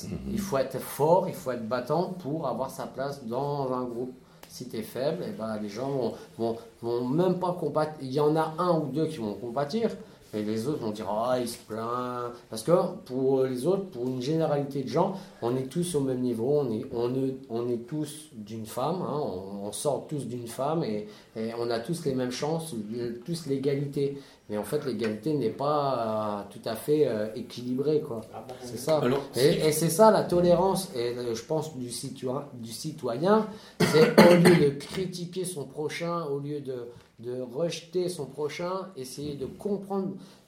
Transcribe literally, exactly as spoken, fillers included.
place. Mmh. Il faut être fort, il faut être battant pour avoir sa place dans un groupe. Si tu es faible, eh ben, les gens vont, vont, vont même pas combattre. Il y en a un ou deux qui vont compatir, mais les autres vont dire ah oh, il se plaint. Parce que pour les autres, pour une généralité de gens, on est tous au même niveau, on est, on est, on est tous d'une femme, hein, on, on sort tous d'une femme et, et on a tous les mêmes chances, tous l'égalité. Mais en fait, l'égalité n'est pas euh, tout à fait euh, équilibrée, quoi. C'est ça. Alors, et, et c'est ça la tolérance, et euh, je pense, du citoyen, du citoyen, c'est au lieu de critiquer son prochain, au lieu de, de rejeter son prochain, essayer de comprendre